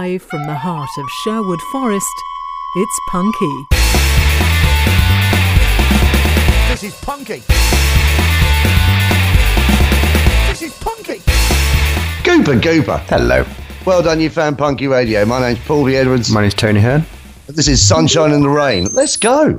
Live from the heart of Sherwood Forest, it's Punky. This is Punky. This is Punky. Gooper. Hello. Well done, you found Punky Radio. My name's Paul V. Edwards. My name's Tony Hearn. This is Sunshine and the Rain. Let's go.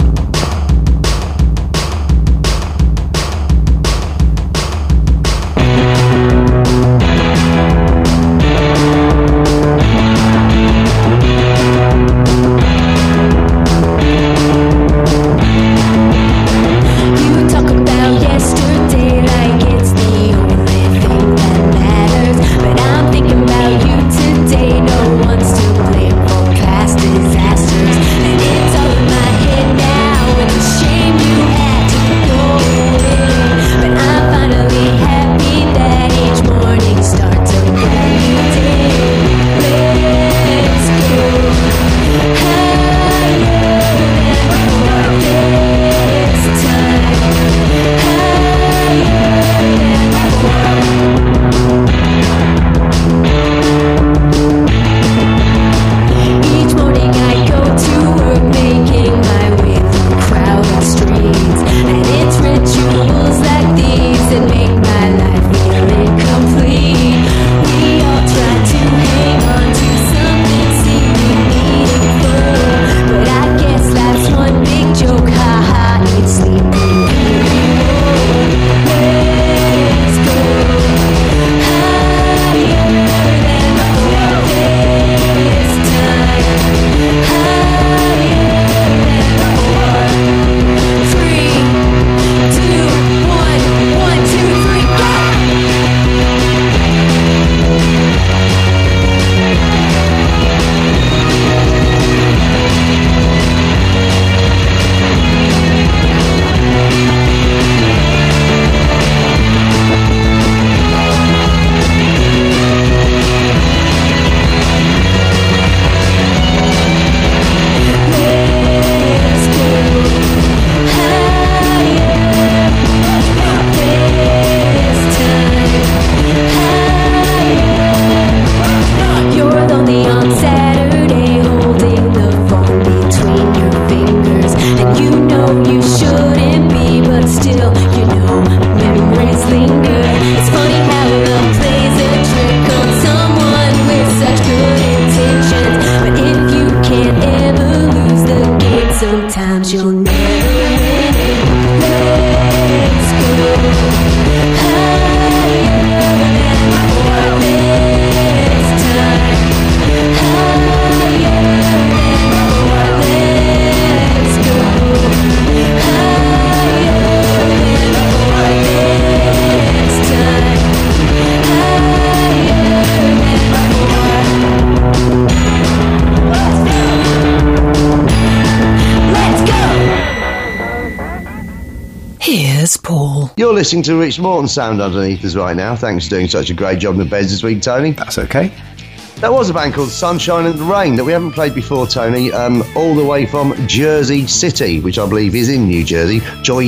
You're listening to Rich Morton sound underneath us right now. Thanks for doing such a great job in the beds this week, Tony. That's okay. That was a band called Sunshine and the Rain that we haven't played before, Tony, all the way from Jersey City, which I believe is in New Jersey.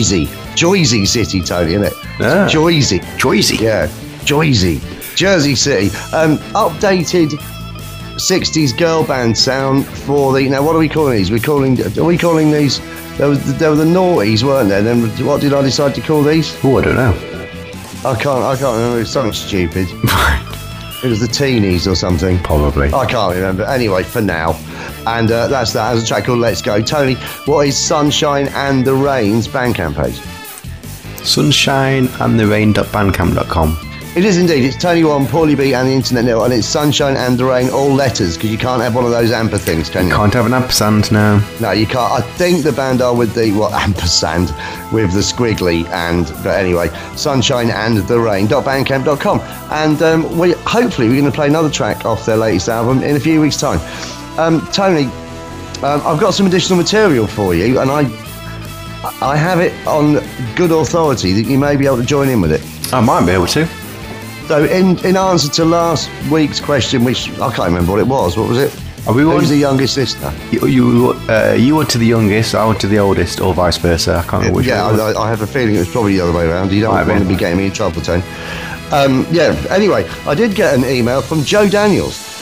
Jersey City, Tony, isn't it? Ah. Jersey. Yeah. Jersey City. Updated 60s girl band sound for the... Now, what are we calling these? Are we calling these... There were the noughties, weren't there? Then what did I decide to call these? Oh, I don't know. I can't remember. It was something stupid. It was the teenies or something. Probably. I can't remember. Anyway, for now. And that's that. There's a track called Let's Go. Tony, what is Sunshine and the Rain's Bandcamp page? sunshineandtherain.bandcamp.com. It is indeed. It's Tony One, Paulie B and the Internet Network, and it's Sunshine and the Rain, all letters, because you can't have one of those amper things, can you? Can't have an ampersand now. No, you can't. I think the band are with the, ampersand, with the squiggly, but anyway, sunshineandtherain.bandcamp.com. And hopefully we're going to play another track off their latest album in a few weeks' time. Tony, I've got some additional material for you, and I have it on good authority that you may be able to join in with it. I might be able to. So in answer to last week's question, which I can't remember what it was. What was it? Who's the youngest sister? You went to the youngest, I went to the oldest, or vice versa. I can't remember which one it was. I have a feeling it was probably the other way around. You don't want to be getting me in trouble, Tony. Anyway, I did get an email from Joe Daniels.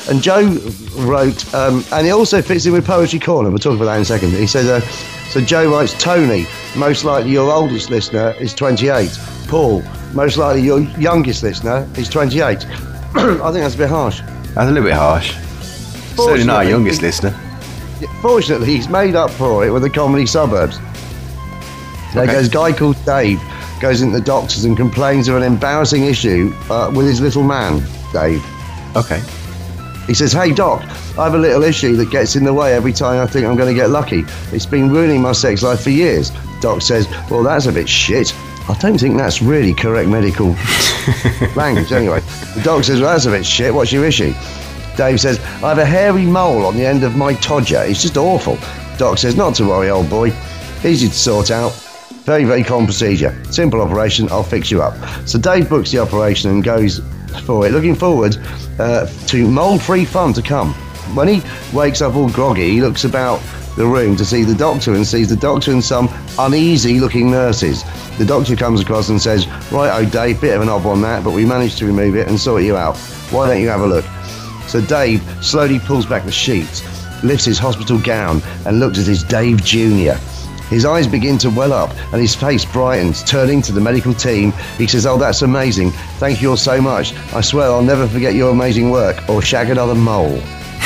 And Joe wrote, and it also fits in with Poetry Corner. We'll talk about that in a second. He says, so Joe writes, Tony, most likely your oldest listener is 28. Paul, most likely your youngest listener is 28. I think that's a bit harsh. That's a little bit harsh. Certainly not our youngest listener. Fortunately, he's made up for it with the Comedy Suburbs. There goes a guy called Dave, goes into the doctors and complains of an embarrassing issue with his little man, Dave. Okay. He says, hey Doc, I have a little issue that gets in the way every time I think I'm going to get lucky. It's been ruining my sex life for years. Doc says, well, that's a bit shit. I don't think that's really correct medical language. Anyway, the doc says, well, that's a bit shit. What's your issue? Dave says, I have a hairy mole on the end of my todger. It's just awful. Doc says, not to worry, old boy. Easy to sort out. Very, very common procedure. Simple operation. I'll fix you up. So Dave books the operation and goes for it, looking forward to mold-free fun to come. When he wakes up all groggy, he looks about the room to see the doctor and sees the doctor and some uneasy-looking nurses. The doctor comes across and says, right, oh Dave, bit of an odd one that, but we managed to remove it and sort you out. Why don't you have a look? So Dave slowly pulls back the sheets, lifts his hospital gown and looks at his Dave Jr. His eyes begin to well up and his face brightens. Turning to the medical team, he says, oh, that's amazing. Thank you all so much. I swear I'll never forget your amazing work or shag another mole.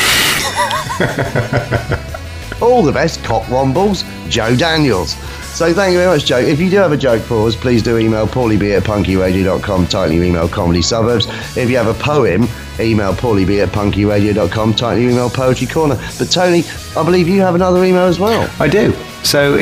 All the best, cockwombles, Joe Daniels. So thank you very much, Joe. If you do have a joke for us, please do email paulieb@punkyradio.com, title your email Comedy Suburbs. If you have a poem, email paulieb@punkyradio.com, title your email Poetry Corner. But Tony, I believe you have another email as well. I do. So,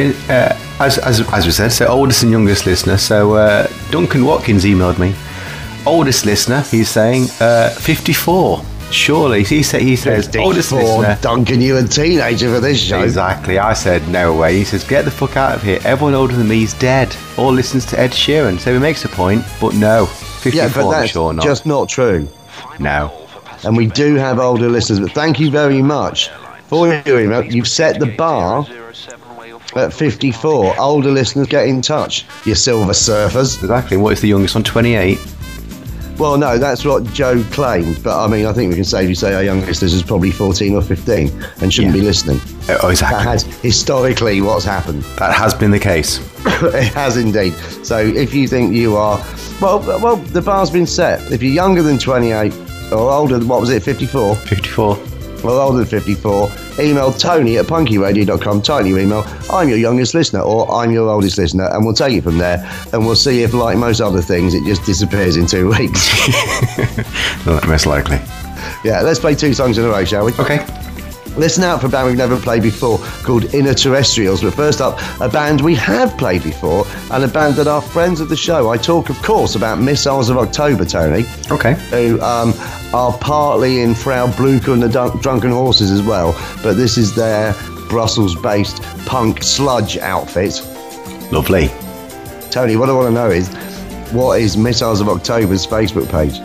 as we said, so oldest and youngest listener. So Duncan Watkins emailed me. Oldest listener, he's saying 54. Surely, he says, oldest listener. Duncan, you a teenager for this show. Exactly. I said, no way. He says, get the fuck out of here. Everyone older than me is dead. Or listens to Ed Sheeran. So he makes a point, but no. 54, yeah, but that's I'm sure not. Just not true. No. And we do have older listeners, but thank you very much for your email. You've set the bar at 54. Older listeners, get in touch, you silver surfers. Exactly. What is the youngest one? 28? Well, no, that's what Joe claimed. But I mean, I think we can safely say our youngest is probably 14 or 15 and shouldn't be listening. Oh, exactly. That has historically what's happened. That has been the case. It has indeed. So if you think you are, well, the bar's been set. If you're younger than 28 or older than, what was it, 54? 54. Well, older than 54, email Tony@punkyradio.com, title your email, I'm your youngest listener, or I'm your oldest listener, and we'll take it from there, and we'll see if, like most other things, it just disappears in 2 weeks. Not most likely. Yeah, let's play 2 songs in a row, shall we? Okay. Listen out for a band we've never played before called Inner Terrestrials. But first up, a band we have played before and a band that are friends of the show. I talk, of course, about Missiles of October, Tony. Okay. Who are partly in Frau Blucher and the Drunken Horses as well. But this is their Brussels-based punk sludge outfit. Lovely. Tony, what I want to know is, what is Missiles of October's Facebook page?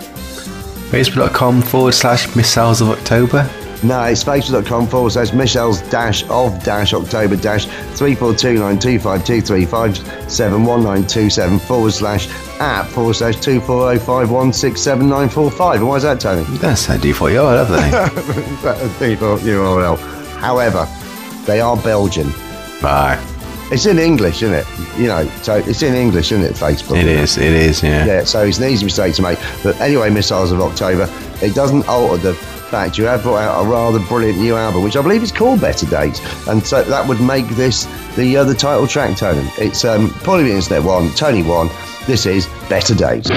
Facebook.com/Missiles of October. No, it's facebook.com/Missiles-of-October-3429253/@/24051679445. And why is that, Tony? That's a default URL, haven't they? Default URL. However, they are Belgian. Right. It's in English, isn't it? You know, so it's in English, isn't it, Facebook? It is, yeah. Yeah, so it's an easy mistake to make. But anyway, Missiles of October, it doesn't alter the fact you have brought out a rather brilliant new album, which I believe is called Better Days, and so that would make this the title track, Tony. It's Paulie Internet 1, Tony 1. This is Better Days.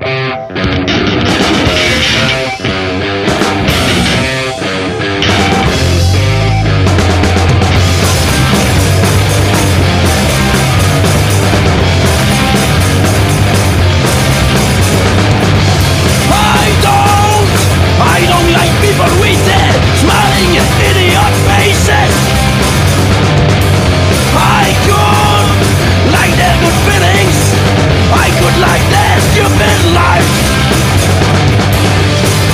I don't like people with their smiling idiot faces. I could like their good feelings. I could like their stupid lives.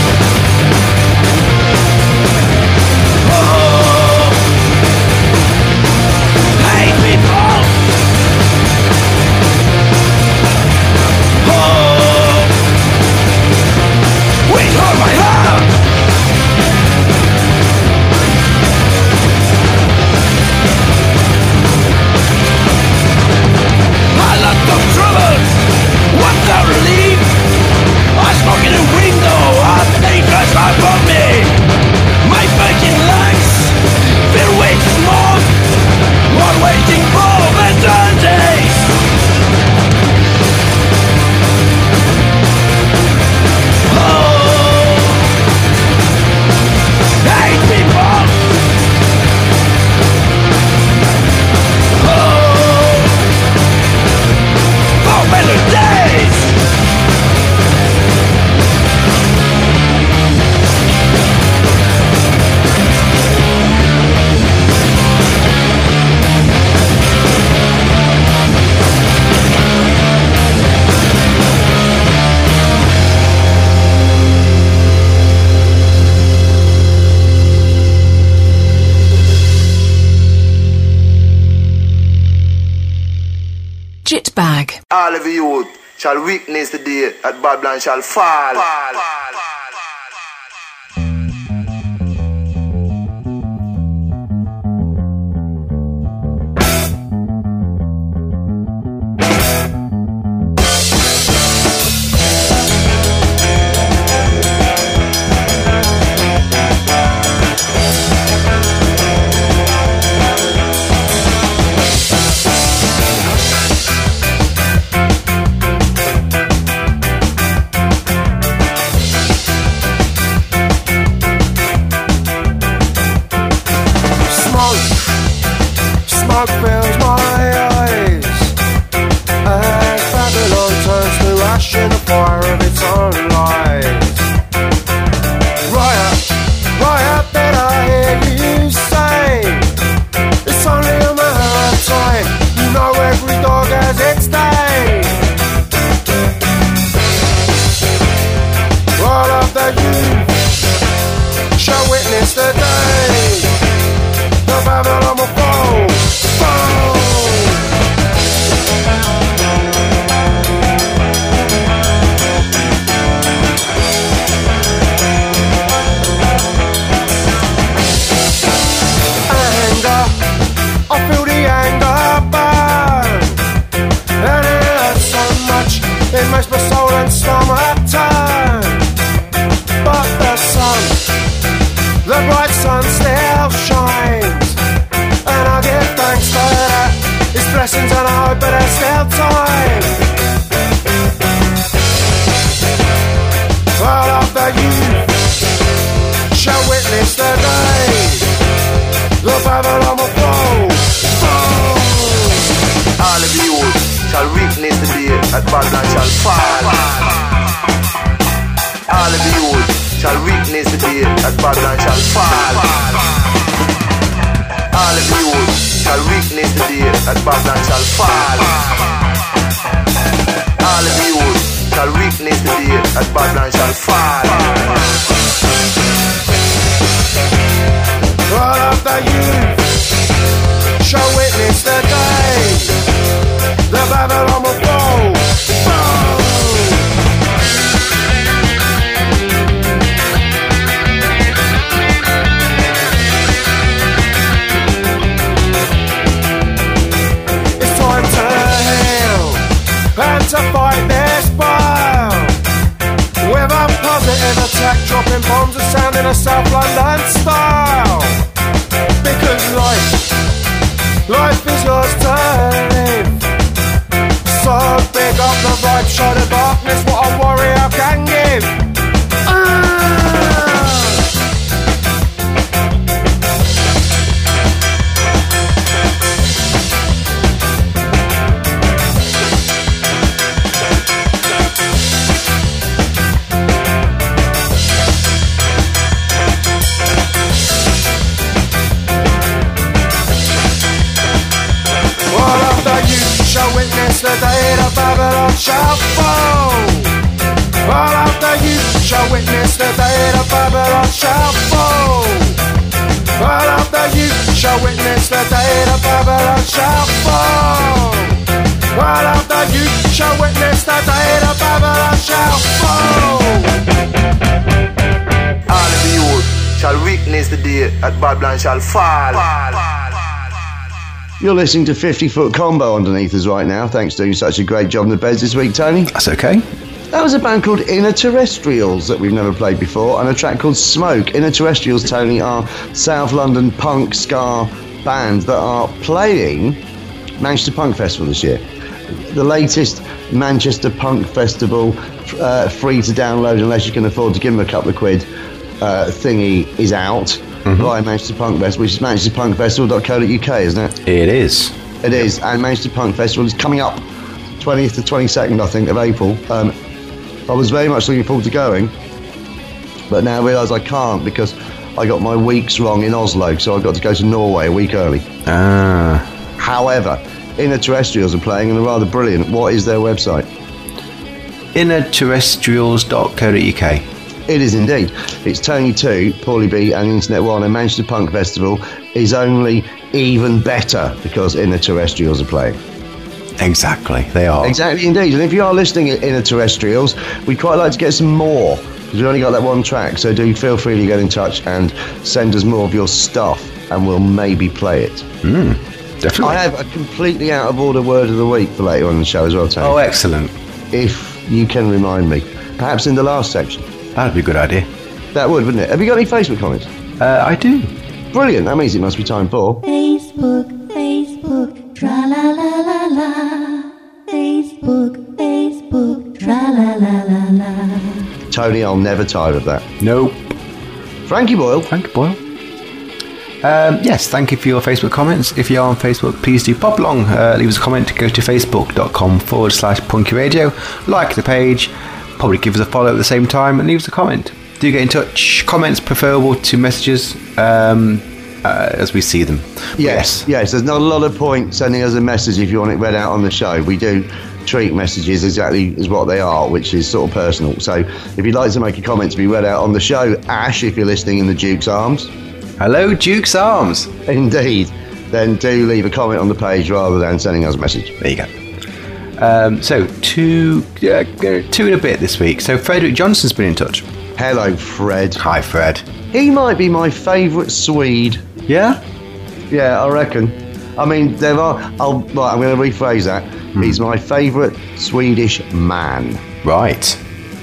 Mixed Bag. All of you shall witness the day that Babylon shall fall. Smoke fills my eyes as Babylon turns to ash in the fire of its own lies. Riot, riot, that I hear you say. It's only a matter of time. You know every dog has its day. All of the youth shall witness the day. The Babylon will fall. Anger, I feel the anger burn, and it hurts so much, it makes my soul and stomach turn. But the sun, the bright sun still shines, and I give thanks for that. It's blessings and I hope that there's still time. All of the youth shall witness the day. The Babylon will fall. All of you shall witness the day that Babylon shall fall. All of you shall witness the day that Babylon shall fall. All of you shall witness the day that Babylon shall fall. All of you shall witness the day that Babylon shall fall. All of the youth shall witness the day. The Babylon will fall. It's time to heal and to fight this battle with a positive attack, dropping bombs and sound in a South London style. Because life is yours to live. So big up the vibe, show the darkness what a warrior can give. The day the Babylon shall fall. All of the youth shall witness the day the Babylon shall fall. All of the youth shall witness the day the Babylon shall fall. All of the youth shall witness the day the Babylon shall fall. All of you shall witness the day that Babylon shall fall. You're listening to 50-Foot Combo underneath us right now. Thanks for doing such a great job in the beds this week, Tony. That's okay. That was a band called Inner Terrestrials that we've never played before, and a track called Smoke. Inner Terrestrials, Tony, are South London punk ska bands that are playing Manchester Punk Festival this year. The latest Manchester Punk Festival, free to download unless you can afford to give them a couple of quid, thingy is out. Via Manchester Punk Fest, which is manchesterpunkfestival.co.uk, isn't it? It is. It is, and Manchester Punk Festival is coming up 20th to 22nd, I think, of April. I was very much looking forward to going, but now I realise I can't because I got my weeks wrong in Oslo, so I got to go to Norway a week early. However, Inner Terrestrials are playing and they're rather brilliant. What is their website? innerterrestrials.co.uk. It is indeed. It's Tony 2, Paulie B and Internet 1, and Manchester Punk Festival is only even better because Inner Terrestrials are playing. Exactly, they are. Exactly, indeed. And if you are listening in a terrestrials, we'd quite like to get some more, because we've only got that one track. So do feel free to get in touch and send us more of your stuff, and we'll maybe play it. Definitely. I have a completely out of order word of the week for later on in the show as well, Tony. Oh, excellent. If you can remind me, perhaps in the last section. That'd be a good idea. That would, wouldn't it? Have you got any Facebook comments? I do. Brilliant. That means it must be time for Facebook, tra la la la la. Facebook, tra la la la la. Tony. I'll never tire of that. Nope. Frankie Boyle. Thank you, Boyle. Yes, thank you for your Facebook comments. If you are on Facebook, please do pop along, leave us a comment, go to facebook.com/Punky Radio, like the page, probably give us a follow at the same time, and leave us a comment. Do get in touch. Comments preferable to messages as we see them. Yes, there's not a lot of point sending us a message if you want it read out on the show. We do treat messages exactly as what they are, which is sort of personal. So if you'd like to make a comment to be read out on the show, Ash, if you're listening in the Duke's Arms. Hello, Duke's Arms. Indeed. Then do leave a comment on the page rather than sending us a message. There you go. So, two in a bit this week. So, Frederick Johnson's been in touch. Hello, Fred. Hi, Fred. He might be my favourite Swede. Yeah? Yeah, I reckon. I mean, there are... I'm going to rephrase that. He's my favourite Swedish man. Right.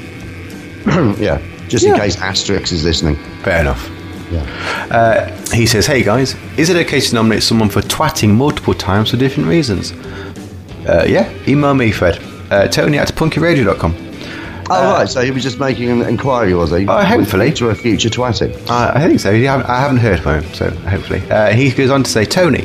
Yeah, just in case Asterix is listening. Fair enough. Yeah. He says, hey guys, is it okay to nominate someone for twatting multiple times for different reasons? Yeah, email me, Fred. Tony@punkyradio.com. Right, so he was just making an inquiry, was he? Hopefully. To a future twatting. I think so. I haven't heard from him, so hopefully. He goes on to say, Tony,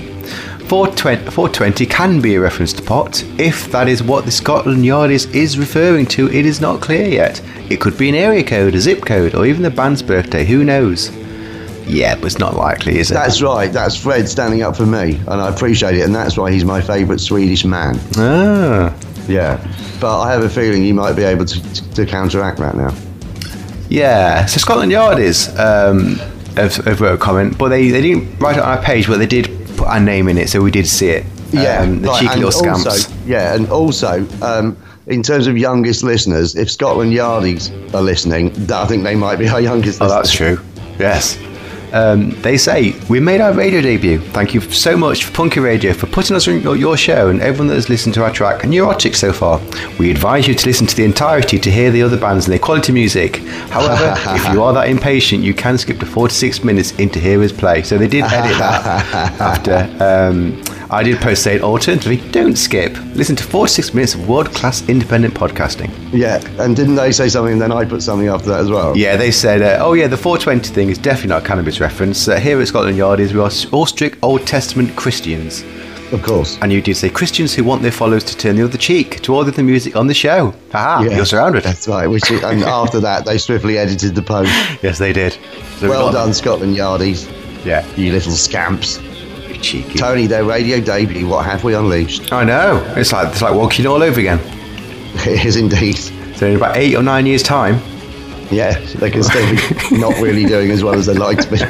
420 can be a reference to pot. If that is what the Scotland Yard is referring to, it is not clear yet. It could be an area code, a zip code, or even the band's birthday. Who knows? Yeah, but it's not likely, is it? That's right. That's Fred standing up for me, and I appreciate it, and that's why he's my favourite Swedish man. Ah. Yeah, but I have a feeling he might be able to counteract that now. Yeah, so Scotland Yard have wrote a comment, but they didn't write it on our page, but they did put our name in it, so we did see it. Yeah, the cheeky little scamps. Also, in terms of youngest listeners, if Scotland Yardies are listening, I think they might be our youngest listeners. Oh, that's true. Yes. They say, we made our radio debut. Thank you so much for Punky Radio for putting us on your show and everyone that has listened to our track Neurotic so far. We advise you to listen to the entirety to hear the other bands and their quality music. However, if you are that impatient, you can skip to 4 to 6 minutes into Hear Us Play. So they did edit that after. I did post saying, alternatively, don't skip. Listen to 4 to 6 minutes of world-class independent podcasting. Yeah, and didn't they say something and then I put something after that as well? Yeah, they said, the 420 thing is definitely not a cannabis reference. Here at Scotland Yard we are all strict Old Testament Christians. Of course. And you did say Christians who want their followers to turn the other cheek to all the music on the show. Haha, yeah, you're surrounded. That's right. And after that, they swiftly edited the post. Yes, they did. So well done, Scotland Yardies. Yeah. You little scamps. Cheeky. Tony, their radio debut, what have we unleashed? I know. It's like walking all over again. It is indeed. So in about 8 or 9 years' time. Yeah, they can still be not really doing as well as they'd like to be.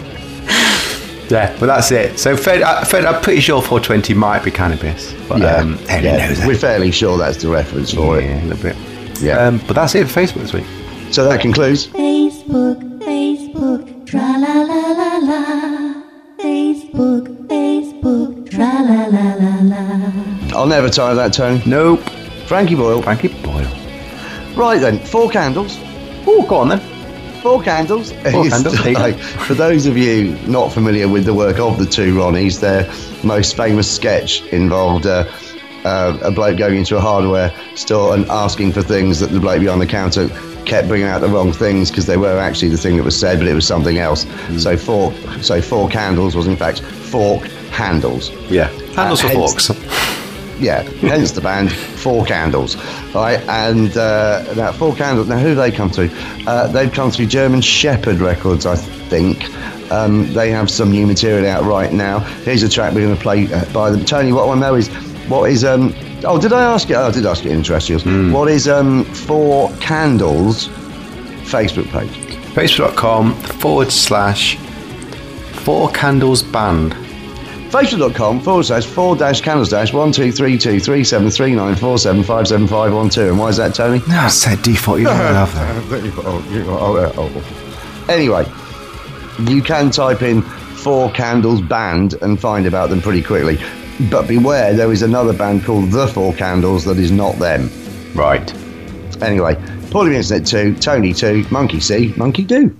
Yeah, but that's it. So Fred, I'm pretty sure 420 might be cannabis. But knows that. We're fairly sure that's the reference for it. Yeah, a little bit. Yeah. But that's it for Facebook this week. So that concludes. Facebook, tra la la la la. Facebook, tra la la la la. I'll never tire of that, Tony. Nope. Frankie Boyle. Right then, 4 candles. Oh, go on then. 4 candles. 4 candles. For those of you not familiar with the work of the two Ronnies, their most famous sketch involved a bloke going into a hardware store and asking for things that the bloke behind the counter kept bringing out the wrong things because they were actually the thing that was said, but it was something else. So 4 candles was in fact fork handles. Yeah, handles for forks. Yeah, hence the band 4 Candles, right? And that 4 Candles. Now, who do they come through? They've come through German Shepherd Records, I think. They have some new material out right now. Here's a track we're going to play by them. Tony, what I want to know is oh, did I ask you? Oh, I did ask you in Terrestrials. What is 4 Candles Facebook page? Facebook.com/4 Candles Band. Facebook.com/4-candles-123237394757512. And why is that, Tony? No, I said default. You don't love that. Anyway, you can type in 4 Candles Band and find about them pretty quickly. But beware, there is another band called The 4 Candles that is not them. Right. Anyway, Paulie Internet 2, Tony 2, Monkey See, Monkey Do.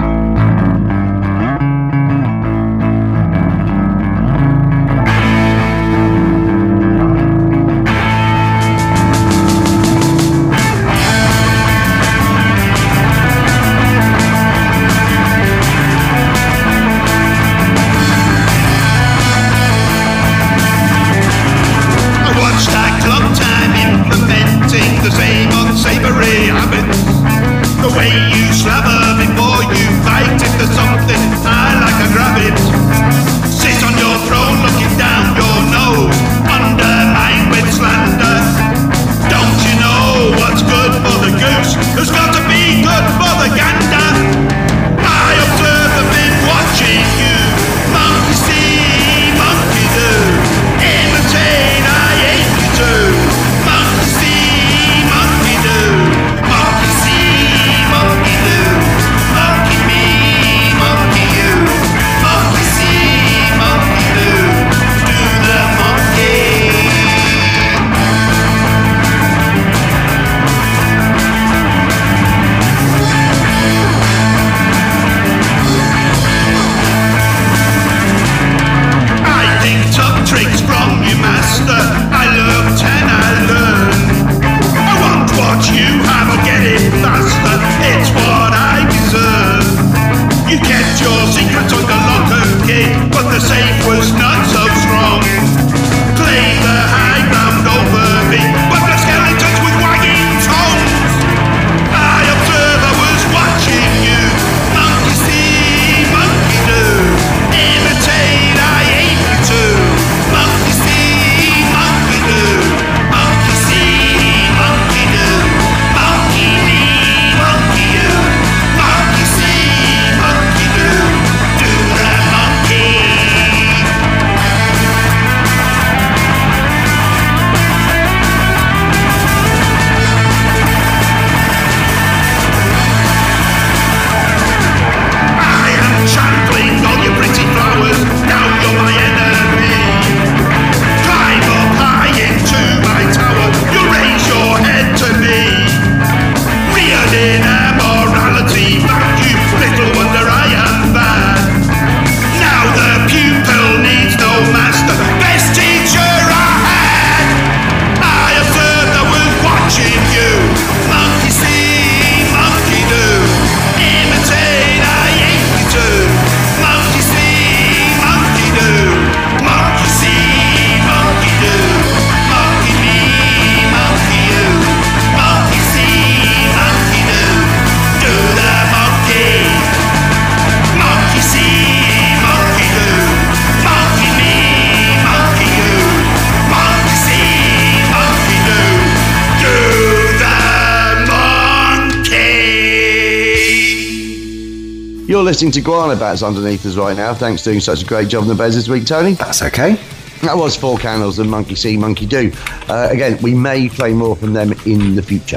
You're listening to Guana Bats underneath us right now. Thanks for doing such a great job in the beds this week, Tony. That's okay. That was 4 Candles and Monkey See, Monkey Do. Again, we may play more from them in the future.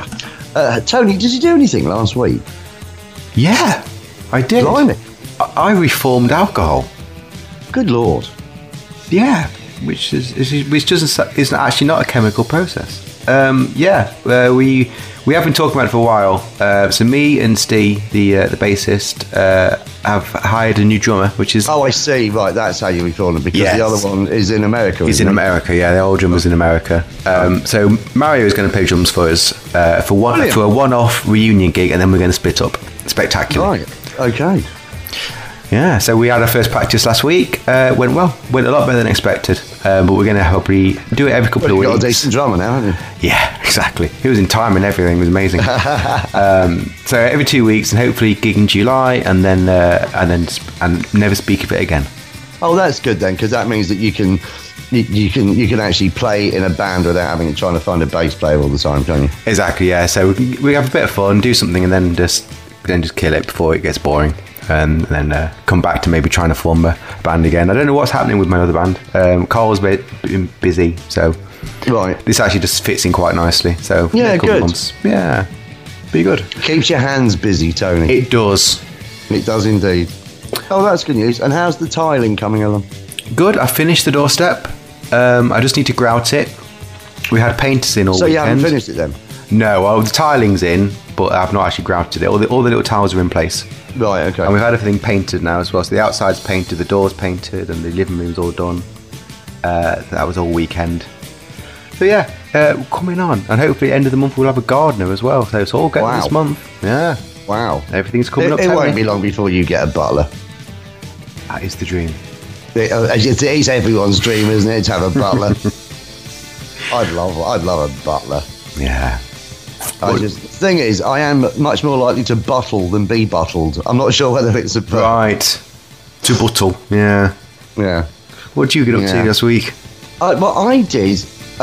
Tony, did you do anything last week? Yeah, I did. Blimey. I reformed alcohol. Good Lord. Yeah, which isn't actually not a chemical process. We have been talking about it for a while. So me and Steve, the bassist, have hired a new drummer, which is... Oh, I see. Right, that's how you reformed it, because yes. The other one is in America. He's in America, yeah. The old drummer's in America. So Mario is going to play drums for us for a one-off reunion gig, and then we're going to split up. Spectacular. Right, okay. Yeah, so we had our first practice last week. Went well. Went a lot better than expected. But we're going to probably do it every couple of weeks. You've got a decent drummer now, haven't you? Yeah, exactly. He was in time and everything. It was amazing. So every 2 weeks, and hopefully gig in July, and never speak of it again. Oh, that's good then, because that means that you can actually play in a band without trying to find a bass player all the time, can't you? Exactly. Yeah. So we have a bit of fun, do something, and then just kill it before it gets boring. and then come back to maybe trying to form a band again. I don't know what's happening with my other band. Carl's been busy, so Right. this actually just fits in quite nicely. So Yeah, a couple good. of months. Yeah, be good. Keeps your hands busy, Tony. It does. It does indeed. Oh, that's good news. And how's the tiling coming along? Good. I finished the doorstep. I just need to grout it. We had painters in all So you weekend. haven't finished it then? No, well, the tiling's in, but I've not actually grouted it. All the little tiles are in place. Right, okay. And we've had everything painted now as well. So the outside's painted, the door's painted, and the living room's all done. That was all weekend. So yeah, coming on. And hopefully end of the month we'll have a gardener as well. So it's all going Wow. this month. Yeah. Wow. Everything's coming up. It Tony. won't be long before you get a butler. That is the dream. It is everyone's dream, isn't it, to have a butler? I'd love a butler. Yeah. The thing is, I am much more likely to bottle than be bottled. I'm not sure whether it's a Right. To bottle. Yeah. Yeah. What did you get up to this week? What I did,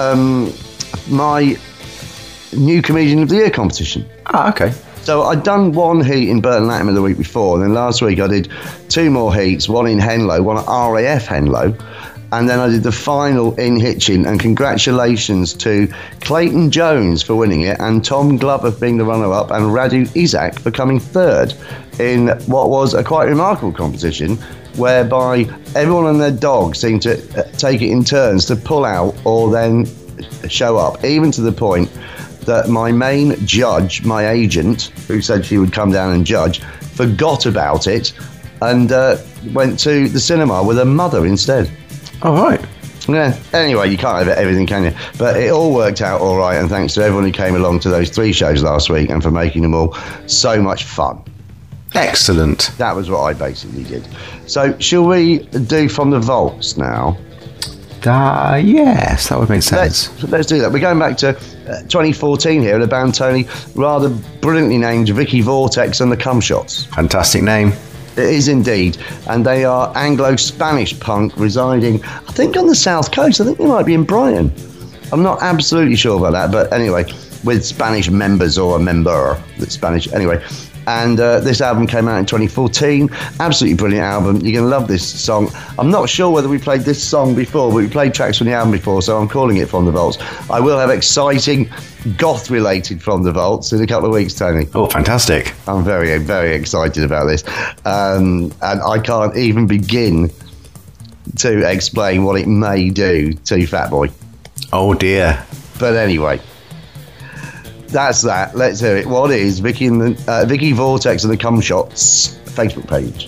my new Comedian of the Year competition. Ah, okay. So I'd done one heat in Burton Latimer the week before, and then last week I did 2 more heats, one in Henlow, one at RAF Henlow, and then I did the final in Hitchin, and congratulations to Clayton Jones for winning it, and Tom Glover for being the runner-up, and Radu Isaac for coming third in what was a quite remarkable competition, whereby everyone and their dog seemed to take it in turns to pull out or then show up, even to the point that my main judge, my agent, who said she would come down and judge, forgot about it and went to the cinema with her mother instead. All right. Yeah. Anyway, you can't have everything, can you? But it all worked out all right, and thanks to everyone who came along to those 3 shows last week and for making them all so much fun. Excellent. That was what I basically did. So, shall we do From the Vaults now? Yes, that would make sense. Let's do that. We're going back to 2014 here, and a band, Tony, rather brilliantly named Vicky Vortex and the Cum Shots. Fantastic name. It is indeed. And they are Anglo-Spanish punk residing, I think, on the south coast. I think they might be in Brighton. I'm not absolutely sure about that, but anyway, with Spanish members or a member that's Spanish. Anyway, and this album came out in 2014. Absolutely brilliant album. You're going to love this song. I'm not sure whether we played this song before, but we played tracks from the album before, so I'm calling it From the Vaults. I will have exciting goth-related From the Vaults in a couple of weeks, Tony. Oh, fantastic. I'm very, very excited about this. And I can't even begin to explain what it may do to Fatboy. Oh, dear. But anyway, that's that. Let's hear it. What is Vicky Vortex and the Cum Shots Facebook page?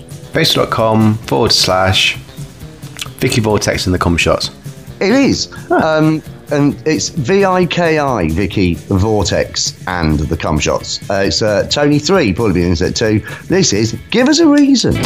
Facebook.com/Vicky Vortex and the Cum Shots. It is. And it's VIKI, Vicky Vortex and the Cum Shots. It's Tony 3, probably being set 2. This is Give Us a Reason.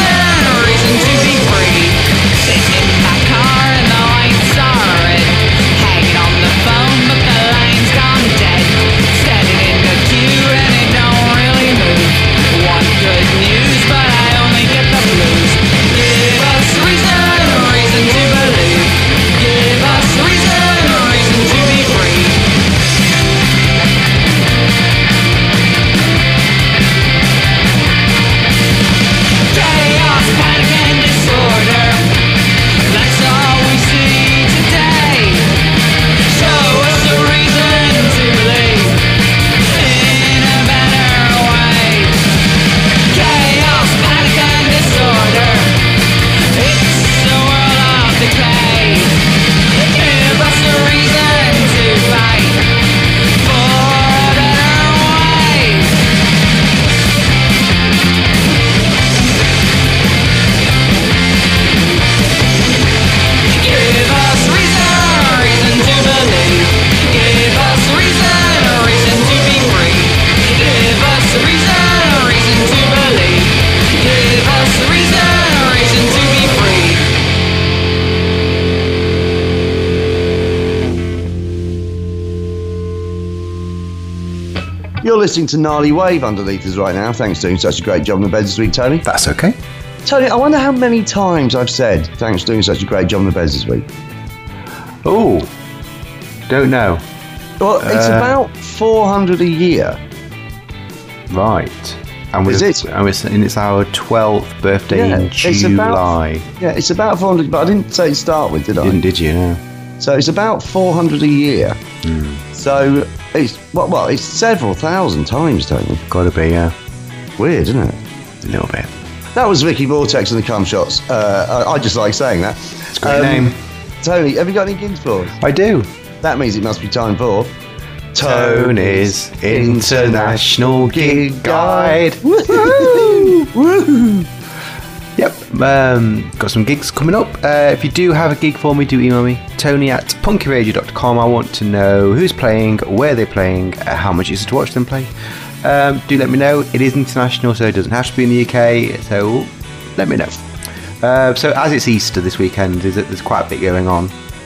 Sit in my car and the lights are red. listening to Gnarly Wave underneath us right now. Thanks for doing such a great job in the beds this week, Tony. That's okay. Tony, I wonder how many times I've said thanks for doing such a great job in the beds this week. Oh, don't know. Well, it's about 400 a year. Right. And Is it? And it's our 12th birthday in July. It's about 400, but I didn't say to start with, did I? Did you? No. So it's about 400 a year. So it's it's several thousand times, Tony. Gotta be, yeah. Weird, isn't it? A little bit. That was Vicky Vortex and the Cum Shots. I just like saying that. It's a great name. Tony, have you got any gigs for us? I do. That means it must be time for Tony's International Gig Guide. Woohoo! Woohoo! Yep, got some gigs coming up. If you do have a gig for me, do email me, tony@punkyradio.com. I want to know who's playing, where they're playing, how much it is to watch them play. Do let me know. It is international, so it doesn't have to be in the UK, so let me know. So as it's Easter this weekend, there's quite a bit going on.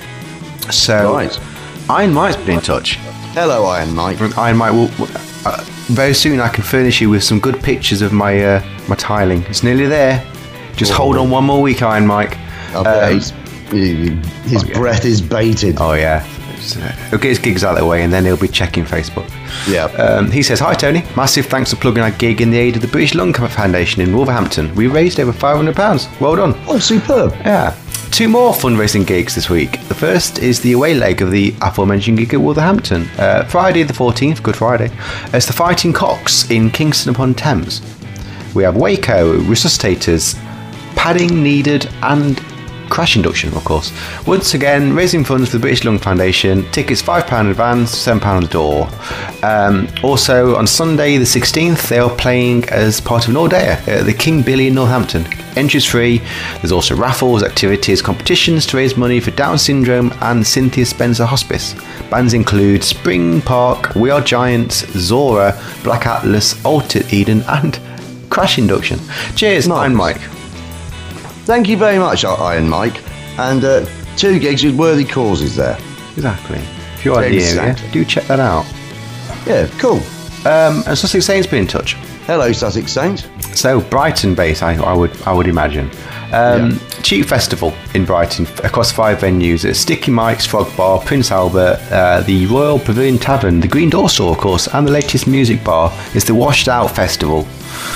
So Right. Iron Mike's been in touch. Hello, Iron Mike. Iron Mike will very soon I can furnish you with some good pictures of my my tiling. It's nearly there. Just hold on one more week, Iron Mike. I bet his breath is bated. Oh yeah. He'll get his gigs out of the way and then he'll be checking Facebook. Yeah. He says, "Hi Tony, massive thanks for plugging our gig in the aid of the British Lung Foundation in Wolverhampton. We raised over £500. Well done." Oh, superb. Yeah. 2 more fundraising gigs this week. The first is the away leg of the aforementioned gig at Wolverhampton. Friday the 14th, Good Friday. It's the Fighting Cocks in Kingston upon Thames. We have Waco, Resuscitators, Padding Needed and Crash Induction, of course. Once again, raising funds for the British Lung Foundation. Tickets £5 in advance, £7 the door. Also, on Sunday the 16th, they are playing as part of an all-dayer at the King Billy in Northampton. Entries free. There's also raffles, activities, competitions to raise money for Down Syndrome and Cynthia Spencer Hospice. Bands include Spring Park, We Are Giants, Zora, Black Atlas, Altered Eden and Crash Induction. Cheers, Nice. Iron Mike. Thank you very much, Iron Mike. And 2 gigs with worthy causes there. Exactly. If you're in the area, Exactly. do check that out. Yeah, cool. And Sussex Saints been in touch. Hello, Sussex Saints. So Brighton based, I would imagine. Cheap Festival in Brighton across 5 venues: Sticky Mike's, Frog Bar, Prince Albert, the Royal Pavilion Tavern, the Green Door Store, of course, and the latest music bar is the Washed Out Festival.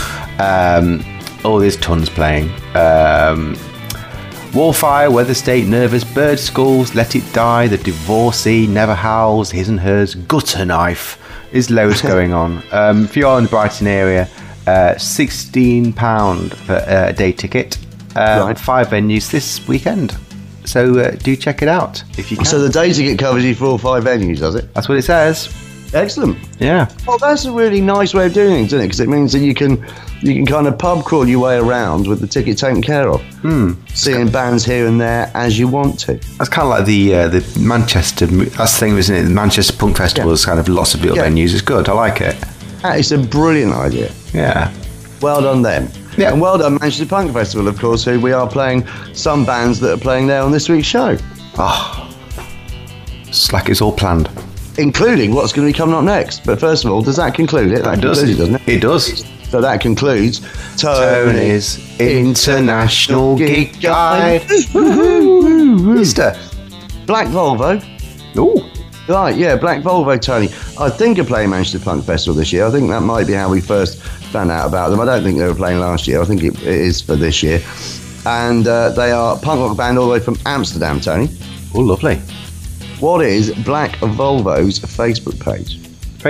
There's tons playing. Warfire, Weather State, Nervous, Bird Schools, Let It Die, The Divorcee, Never Howls, His and Hers, Gutter Knife. There's loads going on. If you're in the Brighton area, £16 for a day ticket. Right. 5 venues this weekend. So do check it out if you can. So the day ticket covers you for all 5 venues, does it? That's what it says. Excellent. Yeah. Well, that's a really nice way of doing things, isn't it? Because it means that you can kind of pub crawl your way around with the ticket taken care of. Seeing bands here and there as you want to. That's kind of like the Manchester. That's the thing, isn't it? The Manchester Punk Festival is kind of lots of little venues. It's good. I like it. It's a brilliant idea. Yeah. Well done them. Yeah. And well done Manchester Punk Festival, of course, who we are playing some bands that are playing there on this week's show. It's like it's all planned. Including what's going to be coming up next. But first of all, does that conclude it? That concludes it, doesn't it? It does. So that concludes Tony's International Gig Guide. Mister. Black Volvo. Ooh. Right, yeah, Black Volvo, Tony. I think are playing Manchester Punk Festival this year. I think that might be how we first found out about them. I don't think they were playing last year. I think it is for this year. And they are a punk rock band all the way from Amsterdam, Tony. Oh, lovely. What is Black Volvo's Facebook page?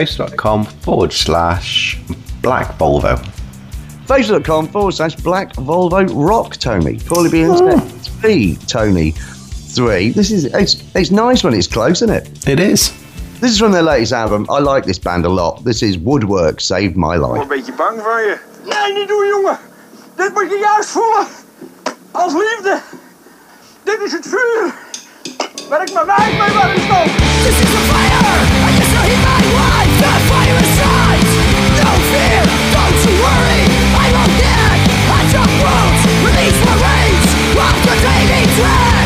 Facebook.com/Black Volvo. Facebook.com/Black Volvo Rock, Tony. Paulie B Internet 3, Tony 3. It's nice when it's close, isn't it? It is. This is from their latest album. I like this band a lot. This is Woodwork Saved My Life. Een beetje bang van je. Nee, niet doen, jongen. Dit moet je juist voelen. Als liefde. Dit is het vuur. Werk met mij, mijn werkstof. This is the fire. I can still hear my wife. The fire is right. No fear. Don't you worry. I'm on deck. I drop roots. Release my rage. Rock the daily track.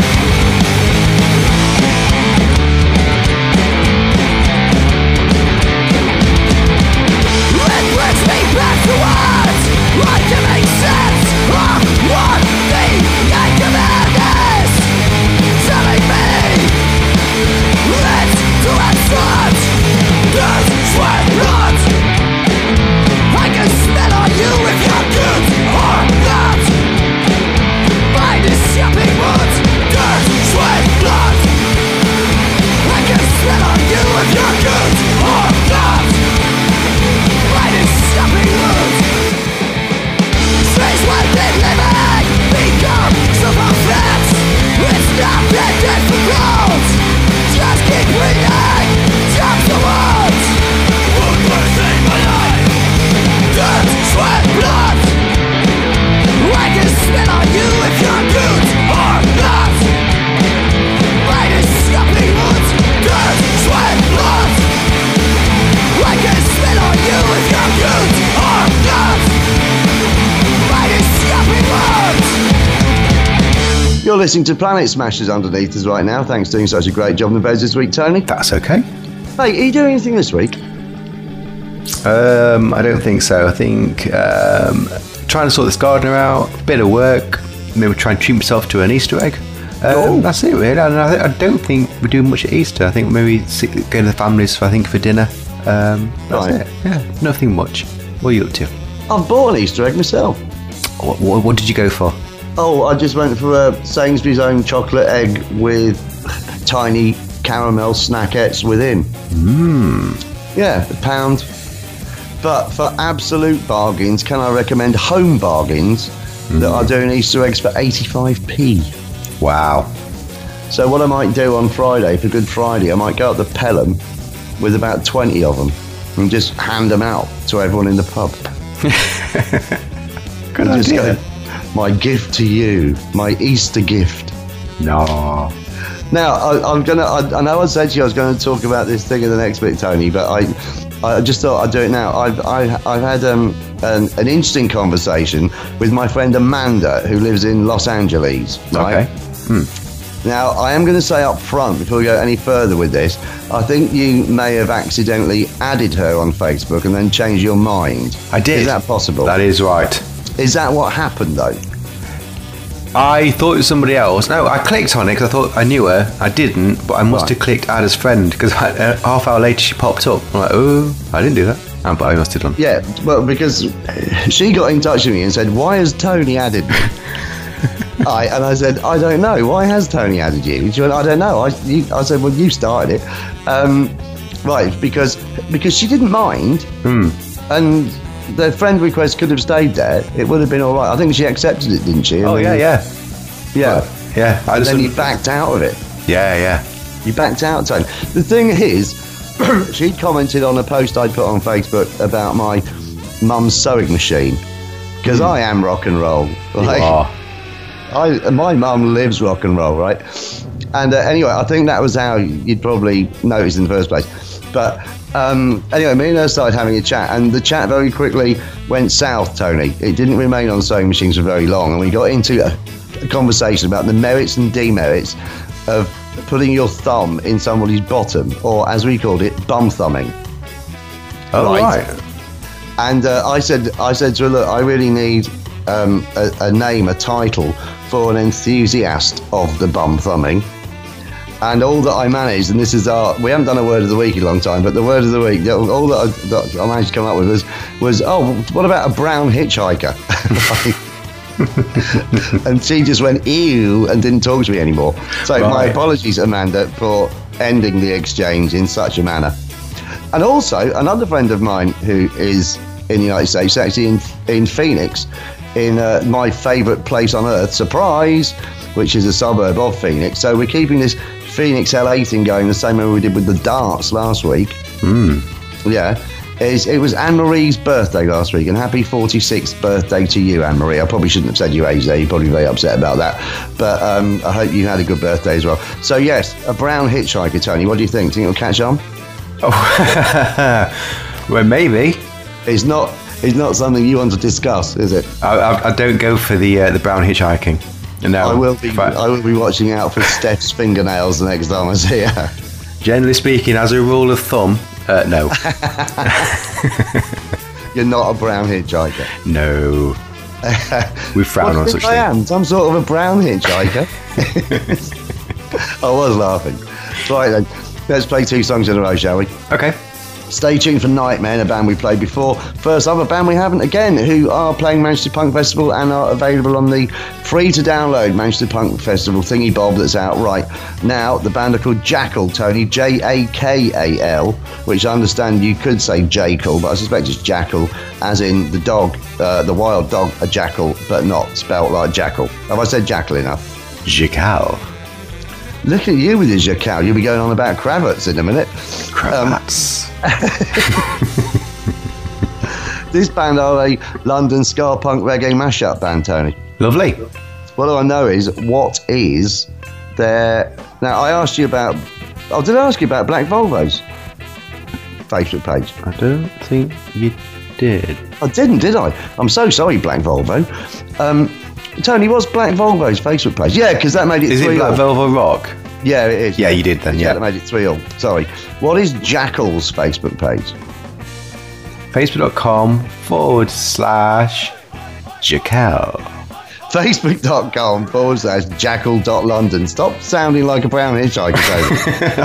You're listening to Planet Smashers underneath us right now. Thanks for doing such a great job on the beds this week, Tony. That's okay. Hey, are you doing anything this week? I don't think so. I think trying to sort this gardener out, bit of work, maybe try and treat myself to an Easter egg. That's it, really. I don't think we do much at Easter. I think maybe go to the families for dinner. That's it. Yeah, nothing much. What are you up to? I've bought an Easter egg myself. What did you go for? Oh, I just went for a Sainsbury's own chocolate egg with tiny caramel snackettes within. Yeah, £1. But for absolute bargains, can I recommend home bargains that are doing Easter eggs for 85p? Wow. So what I might do on Friday, for Good Friday, I might go up to Pelham with about 20 of them and just hand them out to everyone in the pub. Good idea. Go, my gift to you, my Easter gift. No. Now, I know I said to you I was going to talk about this thing in the next bit, Tony, but I just thought I'd do it now. I've had an interesting conversation with my friend Amanda, who lives in Los Angeles. Right? Okay. Now, I am going to say up front, before we go any further with this, I think you may have accidentally added her on Facebook and then changed your mind. I did. Is that possible? That is right. Is that what happened, though? I thought it was somebody else. No, I clicked on it because I thought I knew her. I didn't, but I must have clicked add as friend because half hour later she popped up. I'm like, oh, I didn't do that. But I must have done. Yeah, well, because she got in touch with me and said, why has Tony added me? And I said, I don't know. Why has Tony added you? She went, I don't know. I said, well, you started it. Right, because she didn't mind. And the friend request could have stayed there. It would have been all right. I think she accepted it, didn't she? And Yeah. And then you didn't... backed out of it. Yeah. You backed out, Tony. The thing is, she commented on a post I put on Facebook about my mum's sewing machine. Because I am rock and roll. Like, you are. My mum lives rock and roll, right? And anyway, I think that was how you'd probably noticed in the first place. But anyway, me and her started having a chat, and the chat very quickly went south, Tony. It didn't remain on sewing machines for very long, and we got into a conversation about the merits and demerits of putting your thumb in somebody's bottom, or as we called it, bum thumbing. Oh, right. And I said to her, look, I really need a name, a title for an enthusiast of the bum thumbing. And all that I managed, and this is we haven't done a word of the week in a long time, but the word of the week, all that I managed to come up with was what about a brown hitchhiker? And she just went, ew, and didn't talk to me anymore. So my apologies, Amanda, for ending the exchange in such a manner. And also, another friend of mine who is in the United States, actually in Phoenix, in my favourite place on earth, surprise, which is a suburb of Phoenix. So we're keeping this Phoenix LA thing going the same way we did with the darts last week. Yeah. It was Anne-Marie's birthday last week, and happy 46th birthday to you, Anne-Marie. I probably shouldn't have said your age there. You're probably very upset about that. But I hope you had a good birthday as well. So, yes, a brown hitchhiker, Tony. What do you think? Think it'll catch on? Oh, well, maybe. It's not something you want to discuss, is it? I don't go for the brown hitchhiking. No, I will be watching out for Steph's fingernails the next time I see her. Generally speaking, as a rule of thumb, no. You're not a brown hitchhiker. No. We frown on such things. I am some sort of a brown hitchhiker. I was laughing. Right then, let's play 2 songs in a row, shall we? Okay. Stay tuned for Nightmare, a band we played before. First up, a band we haven't again, who are playing Manchester Punk Festival and are available on the free-to-download Manchester Punk Festival thingy-bob that's out right now. The band are called Jackal, Tony, Jakal, which I understand you could say Jackal, but I suspect it's Jackal, as in the dog, the wild dog, a jackal, but not spelt like jackal. Have I said jackal enough? Jackal. Look at you with your jackal. You'll be going on about cravats in a minute. Cravats. This band are a London ska punk reggae mashup band, Tony. Lovely. What I know is, what is their... Now, I asked you about... Oh, did I ask you about Black Volvo's Facebook page? I don't think you did. I didn't, did I? I'm so sorry, Black Volvo. Tony, what's Black Volvo's Facebook page? Yeah, because that made it 3-all. Is it Black Volvo Rock? Yeah, it is. Yeah, you did then, yeah. That made it 3-all. Sorry. What is Jackal's Facebook page? Facebook.com/Jackal. Facebook.com/jackal.london. Stop sounding like a brown hitchhiker, Tony.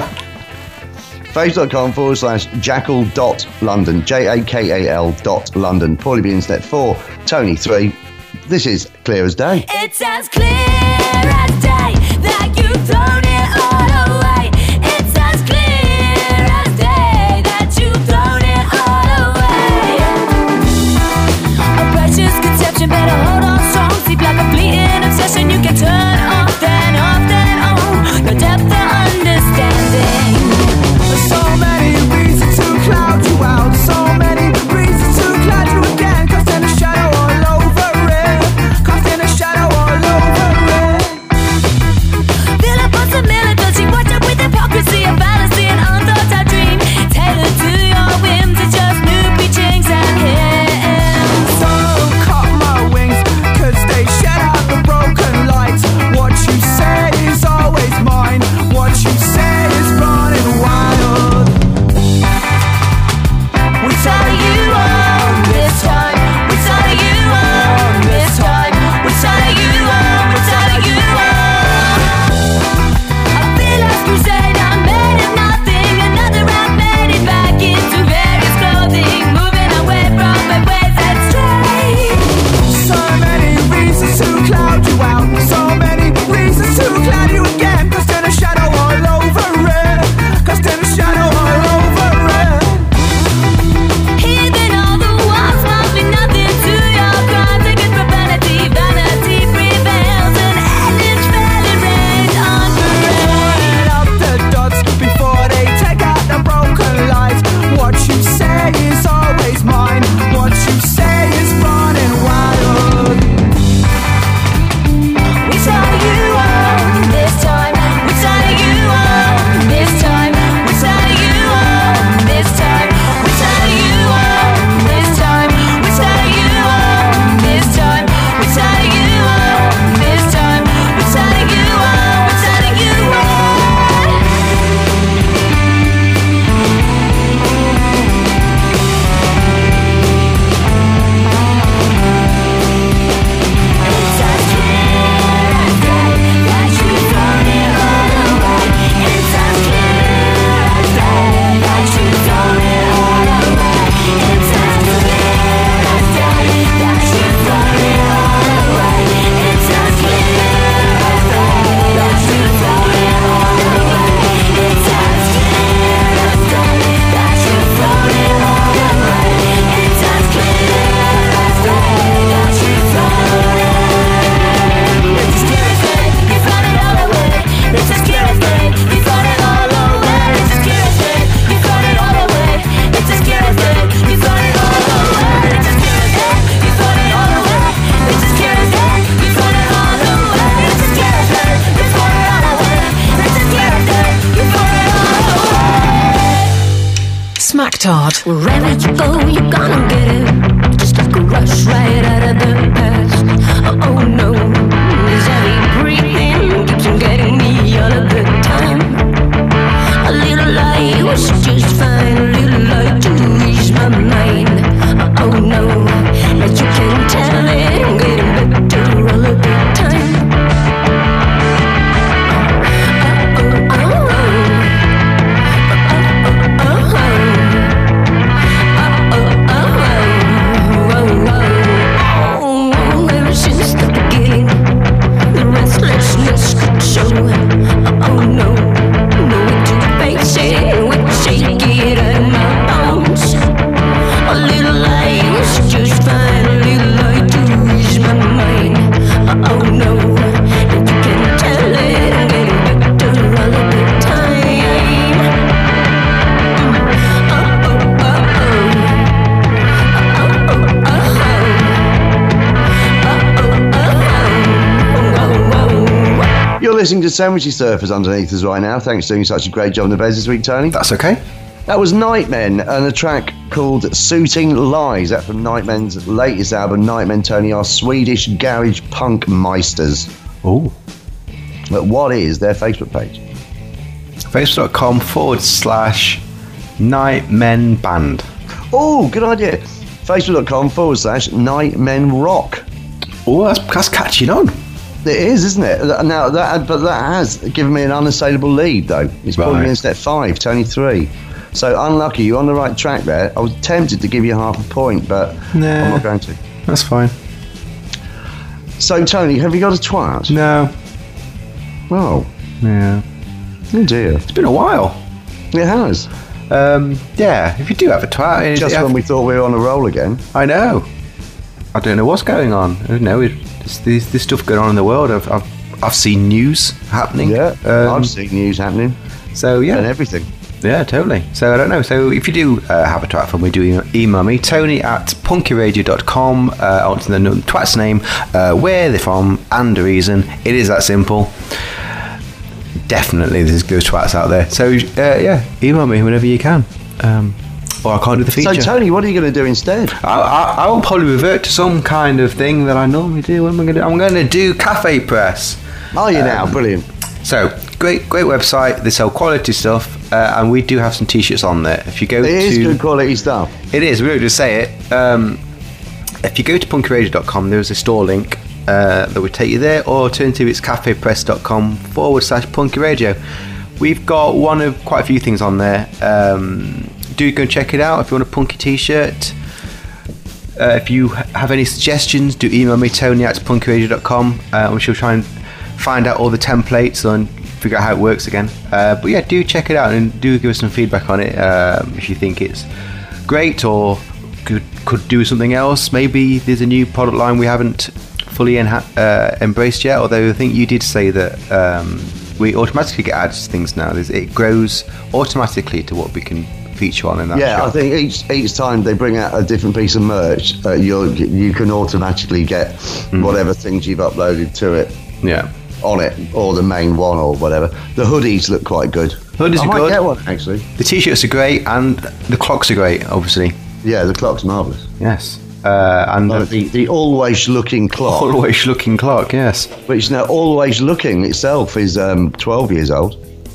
Facebook.com/jackal.london. JAKAL.London. Paulie B Internet 4. Tony 3. This is Clear as Day. It's as clear as day that you've thrown it all away. It's as clear as day that you've thrown it all away. A precious conception, better hold on strong. Sleep like a fleeting obsession. You can turn off, then on. No depth of understanding. So many reasons to cloud you out. So many reasons to cloud you again. Casting a shadow all over it. Casting a shadow all over it. Fill up on some melody. Watch out with hypocrisy. A fallacy, an unthought out dream. Tailored to your whims. It's just new preachings and hymns. So cut my wings, cause they shed out the broken lights. What you say is always mine. What you say is running wild. We saw you on this time. We saw you on this time. We saw you on. We saw you on. A fearless crusade, I'm made of nothing. Another I've made it back into various clothing. Moving away from my ways that stray. So many reasons to cloud you out. So many reasons to cloud you again. Casting a shadow all over it. Casting a shadow all over it. Heathen, all the walls must be nothing to your crimes against profanity. Vanity prevails and endless failing rains on parade. Turn up the dots before they take out the broken lights. What you say is always mine. What you say is running wild. We saw you on this time. We saw you on this time. We saw you on this time. We saw you on this time. We saw you on this time. We saw you on this time. We saw you on. We saw you on. It's as clear as day that you've thrown it all away. It's as clear as day that you've thrown it all away. It's as clear as day that you've thrown it all away. It's as clear as day that you've thrown it all away. It's as clear as day that you've thrown it all away. It's as clear as day that you've thrown it all away. It's as clear as day you've thrown it all away. It's as clear as day you've thrown it all away. It's as clear as day you've thrown it all away. It's as clear as day you've thrown it all away. It's as clear as day you've thrown it all away. It's as clear as day you've thrown it all away. It's as clear as day you've thrown it all away. It's as clear as day you've thrown it all away. Smacked-Hard. Wherever you go, you're gonna get it. Just like a rush right out of the past. Oh no, this heavy breathing keeps on getting me on a good time. A little light was just fine. A little light to ease my mind. Oh no, but you can tell it. I'm getting better all of the time. Ever since the beginning, the restlessness could show. Oh no, no way to face it, we shake it out of my bones. A little light was just fine, a little light to ease my mind. Oh no, and you can tell it, I'm getting better all of the time. You're listening to Sandwichy Surfers underneath us right now. Thanks for doing such a great job on the beds this week, Tony. That's okay. That was Nightmen and a track called Suiting Lies. That's from Nightmen's latest album, Nightmen Tony, are Swedish garage punk meisters. Oh. But what is their Facebook page? Facebook.com/Nightmen Band. Oh, good idea. Facebook.com/Nightmen Rock. Oh, that's catching on. It is, isn't it? Now that has given me an unassailable lead, though. It's put me in step 5, Tony 3. So unlucky. You're on the right track there. I was tempted to give you half a point, but I'm not going to. That's fine. So Tony, have you got a twat? No. Oh. Yeah. Oh dear. It's been a while. It has. Yeah. If you do have a twat, just when we thought we were on a roll again. I know. I don't know what's going on. I don't know. There's stuff going on in the world. I've seen news happening. Yeah. I've seen news happening. So yeah. And everything. Yeah, totally. So I don't know. So if you do have a twat for me, do email me, tony@punkyradio.com, onto the twat's name, where they're from, and the reason. It is that simple. Definitely there's good twats out there. So yeah, email me whenever you can. Or I can't do the feature. So Tony, what are you going to do instead? I will probably revert to some kind of thing that I normally do. What am I going to do? I'm going to do Cafe Press. Are you now? Brilliant. So great website. They sell quality stuff, and we do have some t-shirts on there. If you go, it is good quality stuff. It is. We don't just say it. If you go to punkyradio.com, there's a store link that would take you there, or alternatively it's cafepress.com/punkyradio. We've got one of quite a few things on there. Do go and check it out if you want a punky t-shirt. If you have any suggestions, do email me, tony@punkyradio.com. We shall try and find out all the templates and figure out how it works again. But yeah, do check it out and do give us some feedback on it if you think it's great or could do something else. Maybe there's a new product line we haven't fully embraced yet, although I think you did say that we automatically get added to things now. It grows automatically to what we can feature on in that shop. I think each time they bring out a different piece of merch, you can automatically get whatever things you've uploaded to it. Yeah. On it, or the main one, or whatever. The hoodies look quite good. Hoodies are good. I might get one, actually. The t-shirts are great, and the clocks are great, obviously. Yeah, the clock's marvellous. Yes. And the always looking clock. Always looking clock, yes. Which now always looking itself is 12 years old.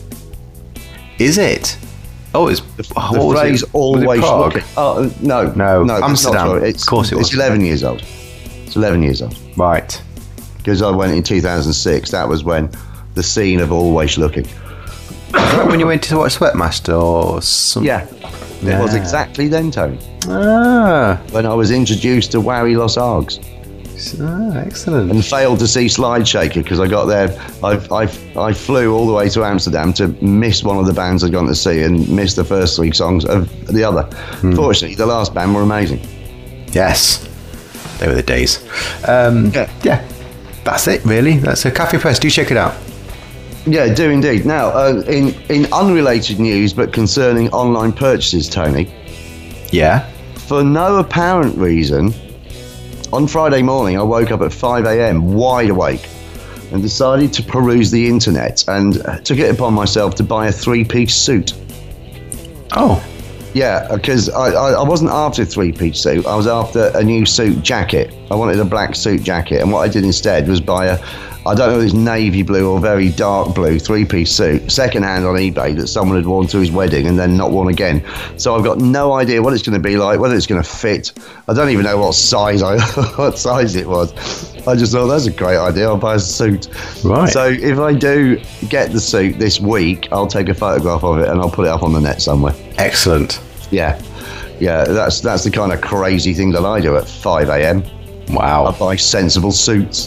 Is it? Oh, it's the phrase always looking. Oh no, Amsterdam. Of course it was. It's 11 years old. It's 11 years old. Right. Because I went in 2006. That was when the scene of always looking. Was that when you went to watch Sweatmaster or something? Yeah. It was exactly then, Tony. When I was introduced to Wary Los Args. Excellent. And failed to see Slide Shaker because I got there. I flew all the way to Amsterdam to miss one of the bands I'd gone to see and miss the first 3 songs of the other. Fortunately, the last band were amazing. Yes. They were the days. Yeah. That's it, really. That's a Cafe Press. Do check it out. Yeah, do indeed. Now, in unrelated news but concerning online purchases, Tony. Yeah. For no apparent reason, on Friday morning, I woke up at 5 a.m. wide awake and decided to peruse the internet and took it upon myself to buy a 3-piece suit. Oh. Yeah, because I wasn't after a 3-piece suit. I was after a new suit jacket. I wanted a black suit jacket. And what I did instead was buy I don't know if it's navy blue or very dark blue 3-piece suit, second-hand on eBay that someone had worn to his wedding and then not worn again. So I've got no idea what it's going to be like, whether it's going to fit. I don't even know what size it was. I just thought, that's a great idea. I'll buy a suit. Right. So if I do get the suit this week, I'll take a photograph of it and I'll put it up on the net somewhere. Excellent. Yeah, that's the kind of crazy thing that I do at 5 a.m. Wow. I buy sensible suits.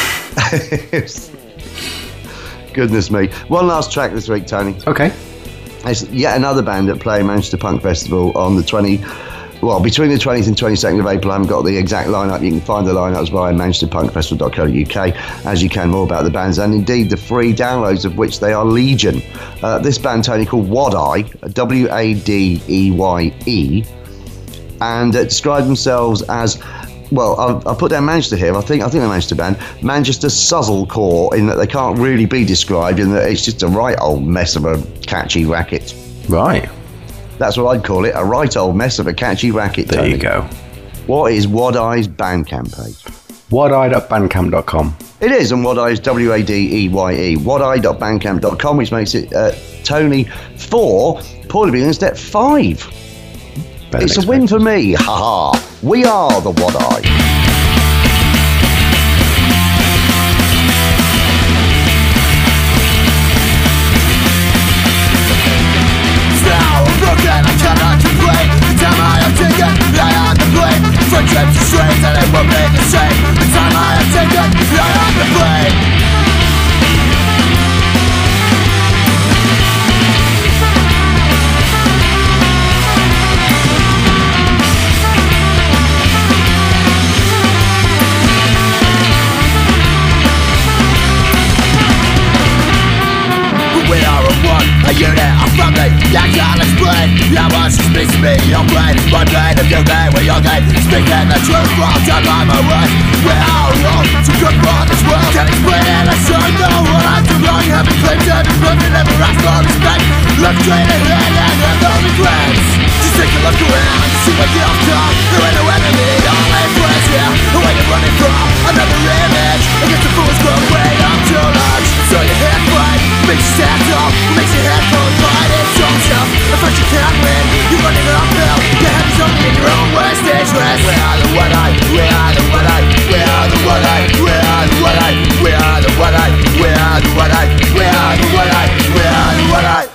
Goodness me. One last track this week, Tony. Okay. It's yet another band that play Manchester Punk Festival on the between the 20th and 22nd of April. I haven't got the exact lineup. You can find the lineups via manchesterpunkfestival.co.uk, as you can more about the bands and indeed the free downloads, of which they are legion. This band, Tony, called Wadeye, Wadeye, and describe themselves as, well, I'll put down Manchester here. I think they're Manchester band. Manchester Suzzlecore, in that they can't really be described, in that it's just a right old mess of a catchy racket. Right. That's what I'd call it, a right old mess of a catchy racket, There Tony. you go. What is Wad Eye's Bandcamp page? wadeye.bandcamp.com. It is, and Wad Eye is Wadeye. Wadeye.bandcamp.com, which makes it Tony 4, Paulie being in step 5. Better It's than a win for me. Ha ha. We are the Wad Eye. Friendships are strange and it will be the same. The time I have taken, I am the blame. We are a one, a unit, a family. Yeah, can't explain. Yeah, once you speak to me, your brain. One day, if you day, with your game. Speaking the truth, wrong time by my words. We are wrong to confront this world. Can't explain it, I sure know what I do wrong. Having claimed to be perfect, never ask for respect. Look straight ahead and have no regrets. Just take a look around, see what you've done. There ain't no enemy, only friends here. Where you're running from, another image. Against the fool's grown way up too large. So your head right, makes you stand up, makes your head cold, fight its own self. At first you can't win, you're running uphill. Your head is only in your own way, stage rest. We are the Wad Eye, we are the Wad Eye, we are the Wad Eye, we are the Wad Eye, we are the Wad Eye, we are the Wad Eye, we are the Wad Eye, we are the Wad Eye.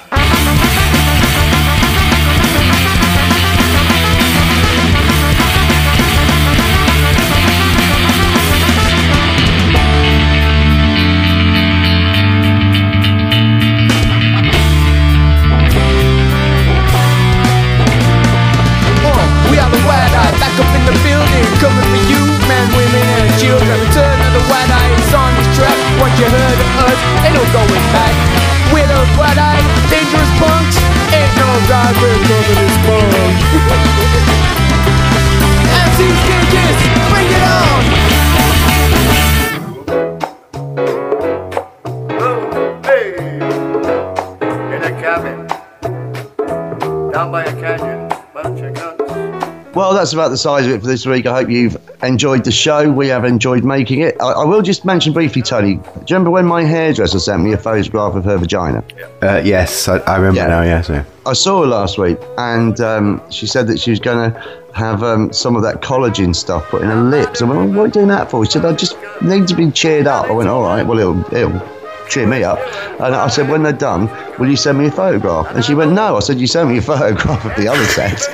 Coming for you, men, women, and children. Return of the Wad Eye is on this track. What you heard of us, ain't no going back. We're the Wad Eye, dangerous punks. Ain't no God will cover this punk. MC's Kinkies, bring it on! Oh, hey! In a cabin, down by a canyon, bunch of guns. Well, that's about the size of it for this week. I hope you've enjoyed the show. We have enjoyed making it. I will just mention briefly, Tony, do you remember when my hairdresser sent me a photograph of her vagina? Yes, I remember now, yes. Yeah. I saw her last week, and she said that she was going to have some of that collagen stuff put in her lips. I went, well, what are you doing that for? She said, I just need to be cheered up. I went, all right, well, it'll cheer me up. And I said, when they're done, will you send me a photograph? And she went, no. I said, you send me a photograph of the other set.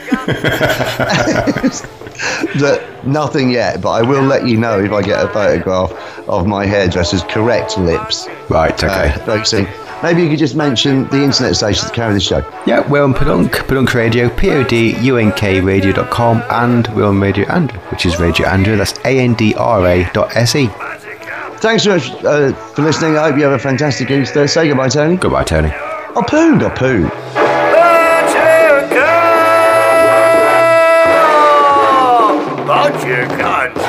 Nothing yet, but I will let you know if I get a photograph of my hairdresser's correct lips. Right, okay. Very soon. Maybe you could just mention the internet stations that carry the show. Yeah, we're on Podunk Radio, PODUNKradio.com, and we're on Radio Andrew, which is Radio Andrew, that's ANDRA.SE. Thanks so much for listening. I hope you have a fantastic Easter. Say goodbye, Tony. Goodbye, Tony. Oh, poo, oh, poo. Bunch of guns.